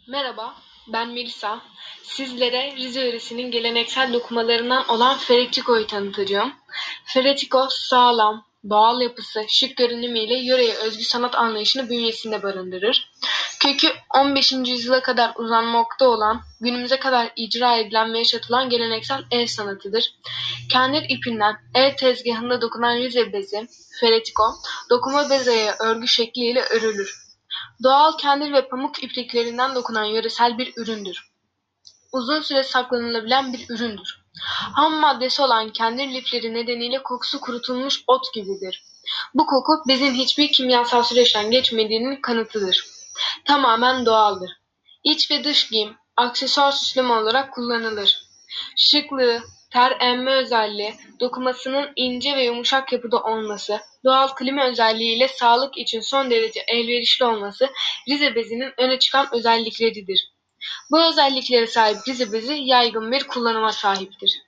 Merhaba, ben Melisa. Sizlere Rize yöresinin geleneksel dokumalarından olan Ferretiko'yu tanıtacağım. Ferretiko, sağlam, doğal yapısı, şık görünümüyle yöreye özgü sanat anlayışını bünyesinde barındırır. Kökü 15. yüzyıla kadar uzanmakta olan, günümüze kadar icra edilen ve yaşatılan geleneksel el sanatıdır. Kendir ipinden el tezgahında dokunan Rize bezi, Ferretiko, dokuma bezeye örgü şekliyle örülür. Doğal kendir ve pamuk ipliklerinden dokunan yöresel bir üründür. Uzun süre saklanılabilen bir üründür. Ham maddesi olan kendir lifleri nedeniyle kokusu kurutulmuş ot gibidir. Bu koku bezin hiçbir kimyasal süreçten geçmediğinin kanıtıdır. Tamamen doğaldır. İç ve dış giyim, aksesuar süsleme olarak kullanılır. Şıklığı, ter emme özelliği, dokumasının ince ve yumuşak yapıda olması, doğal klima özelliğiyle sağlık için son derece elverişli olması Rize bezinin öne çıkan özellikleridir. Bu özelliklere sahip Rize bezi yaygın bir kullanıma sahiptir.